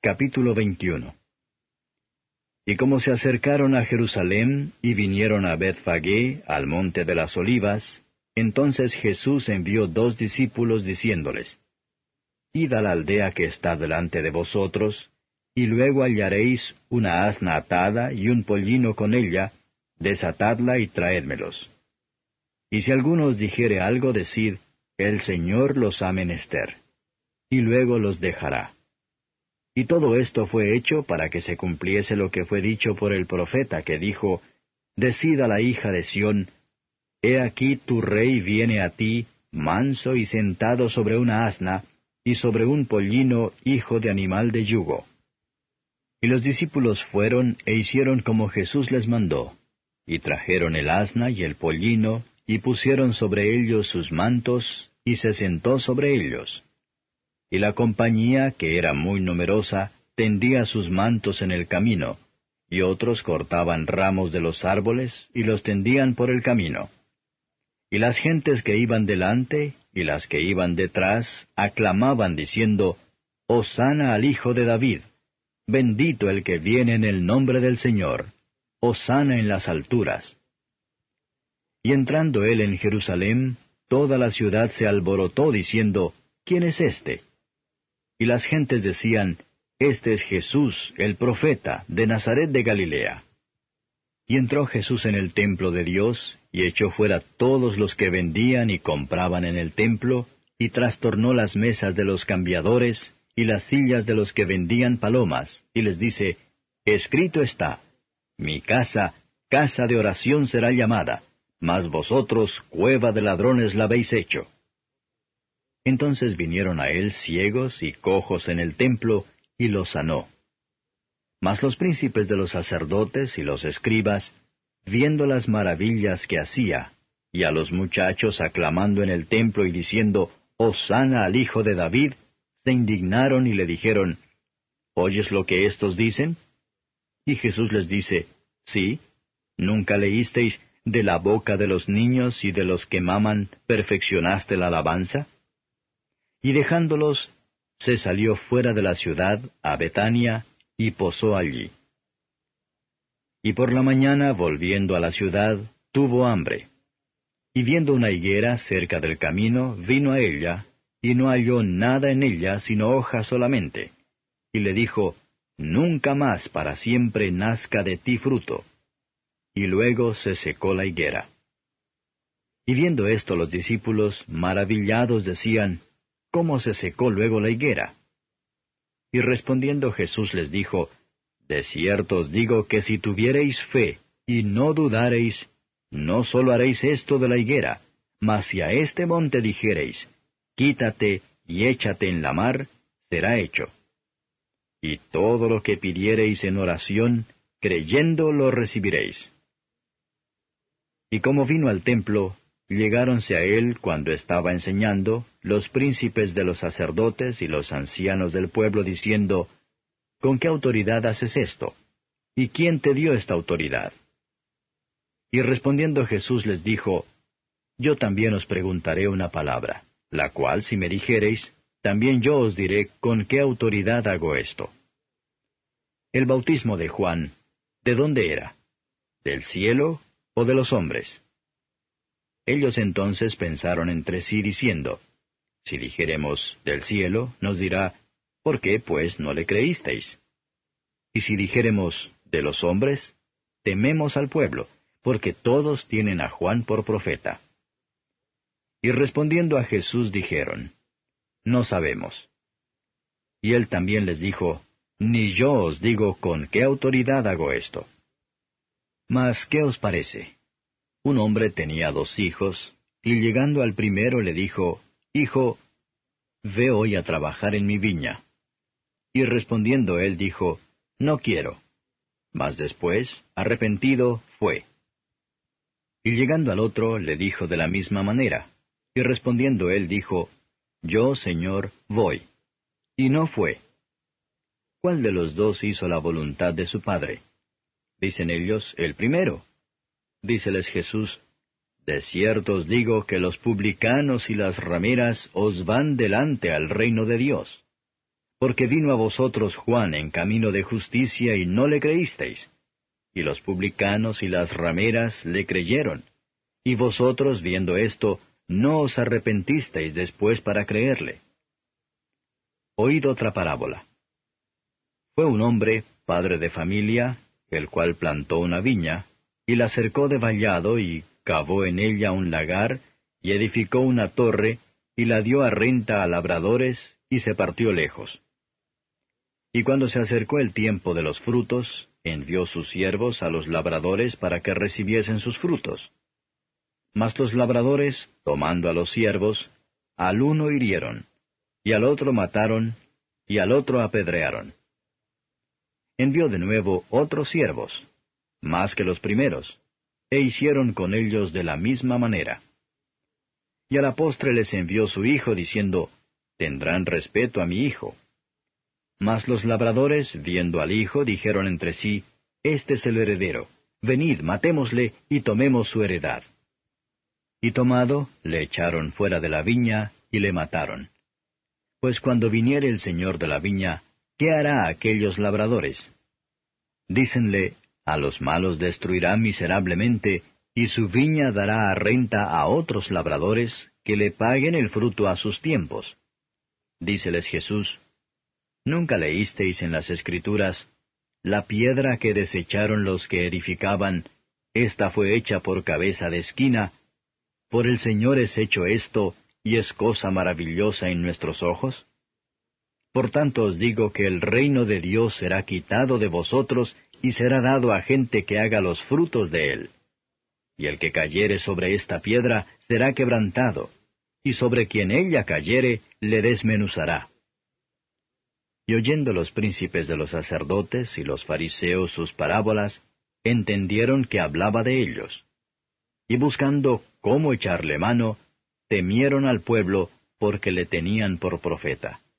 Capítulo 21. Y como se acercaron a Jerusalén y vinieron a Bethfagé, al monte de las Olivas, entonces Jesús envió 2 discípulos diciéndoles, Id a la aldea que está delante de vosotros, y luego hallaréis una asna atada y un pollino con ella, desatadla y traédmelos. Y si alguno os dijere algo, decid, el Señor los ha menester, y luego los dejará. Y todo esto fue hecho para que se cumpliese lo que fue dicho por el profeta, que dijo, Decid a la hija de Sión, He aquí tu rey viene a ti, manso y sentado sobre una asna, y sobre un pollino hijo de animal de yugo. Y los discípulos fueron e hicieron como Jesús les mandó, y trajeron el asna y el pollino, y pusieron sobre ellos sus mantos, y se sentó sobre ellos. Y la compañía, que era muy numerosa, tendía sus mantos en el camino, y otros cortaban ramos de los árboles, y los tendían por el camino. Y las gentes que iban delante, y las que iban detrás, aclamaban diciendo, Hosana al Hijo de David, bendito el que viene en el nombre del Señor, Hosana en las alturas. Y entrando él en Jerusalén, toda la ciudad se alborotó diciendo, ¿Quién es este? Y las gentes decían, Este es Jesús, el profeta, de Nazaret de Galilea. Y entró Jesús en el templo de Dios, y echó fuera todos los que vendían y compraban en el templo, y trastornó las mesas de los cambiadores, y las sillas de los que vendían palomas, y les dice, Escrito está, Mi casa, casa de oración será llamada, mas vosotros cueva de ladrones la habéis hecho. Entonces vinieron a él ciegos y cojos en el templo, y los sanó. Mas los príncipes de los sacerdotes y los escribas, viendo las maravillas que hacía, y a los muchachos aclamando en el templo y diciendo, Hosana al Hijo de David, se indignaron y le dijeron, ¿Oyes lo que éstos dicen? Y Jesús les dice, Sí, ¿nunca leísteis, de la boca de los niños y de los que maman, perfeccionaste la alabanza? Y dejándolos, se salió fuera de la ciudad, a Betania, y posó allí. Y por la mañana, volviendo a la ciudad, tuvo hambre. Y viendo una higuera cerca del camino, vino a ella, y no halló nada en ella, sino hojas solamente. Y le dijo, Nunca más para siempre nazca de ti fruto. Y luego se secó la higuera. Y viendo esto los discípulos, maravillados, decían, ¿Cómo se secó luego la higuera? Y respondiendo Jesús les dijo, De cierto os digo que si tuviereis fe, y no dudareis, no sólo haréis esto de la higuera, mas si a este monte dijereis, Quítate y échate en la mar, será hecho. Y todo lo que pidiereis en oración, creyendo lo recibiréis. Y como vino al templo, llegáronse a él cuando estaba enseñando, los príncipes de los sacerdotes y los ancianos del pueblo, diciendo, ¿Con qué autoridad haces esto? ¿Y quién te dio esta autoridad? Y respondiendo Jesús les dijo, Yo también os preguntaré una palabra, la cual si me dijereis, también yo os diré con qué autoridad hago esto. El bautismo de Juan, ¿de dónde era? ¿Del cielo o de los hombres? Ellos entonces pensaron entre sí diciendo, Si dijéremos del cielo, nos dirá, ¿por qué pues no le creísteis? Y si dijéremos de los hombres, tememos al pueblo, porque todos tienen a Juan por profeta. Y respondiendo a Jesús dijeron, No sabemos. Y él también les dijo, Ni yo os digo con qué autoridad hago esto. Mas, ¿qué os parece? Un hombre tenía 2 hijos, y llegando al primero le dijo, Hijo, ve hoy a trabajar en mi viña. Y respondiendo él dijo, No quiero. Mas después, arrepentido, fue. Y llegando al otro le dijo de la misma manera. Y respondiendo él dijo, Yo, Señor, voy. Y no fue. ¿Cuál de los 2 hizo la voluntad de su padre? Dicen ellos, el primero. Díceles Jesús, De cierto os digo que los publicanos y las rameras os van delante al reino de Dios. porque vino a vosotros Juan en camino de justicia y no le creísteis. Y los publicanos y las rameras le creyeron. Y vosotros, viendo esto, no os arrepentisteis después para creerle. Oíd otra parábola. Fue un hombre, padre de familia, el cual plantó una viña, y la cercó de vallado, y cavó en ella un lagar, y edificó una torre, y la dio a renta a labradores, y se partió lejos. Y cuando se acercó el tiempo de los frutos, envió sus siervos a los labradores para que recibiesen sus frutos. Mas los labradores, tomando a los siervos, al uno hirieron, y al otro mataron, y al otro apedrearon. Envió de nuevo otros siervos, más que los primeros, e hicieron con ellos de la misma manera. Y a la postre les envió su hijo, diciendo, Tendrán respeto a mi hijo. Mas los labradores, viendo al hijo, dijeron entre sí, Este es el heredero, venid, matémosle, y tomemos su heredad. Y tomado, le echaron fuera de la viña, y le mataron. Pues cuando viniere el señor de la viña, ¿qué hará a aquellos labradores? Dícenle, a los malos destruirá miserablemente, y su viña dará a renta a otros labradores, que le paguen el fruto a sus tiempos. Díceles Jesús, ¿nunca leísteis en las Escrituras, la piedra que desecharon los que edificaban, esta fue hecha por cabeza de esquina? ¿Por el Señor es hecho esto, y es cosa maravillosa en nuestros ojos? Por tanto os digo que el reino de Dios será quitado de vosotros, y será dado a gente que haga los frutos de él. Y el que cayere sobre esta piedra será quebrantado, y sobre quien ella cayere le desmenuzará. Y oyendo los príncipes de los sacerdotes y los fariseos sus parábolas, entendieron que hablaba de ellos. Y buscando cómo echarle mano, temieron al pueblo, porque le tenían por profeta.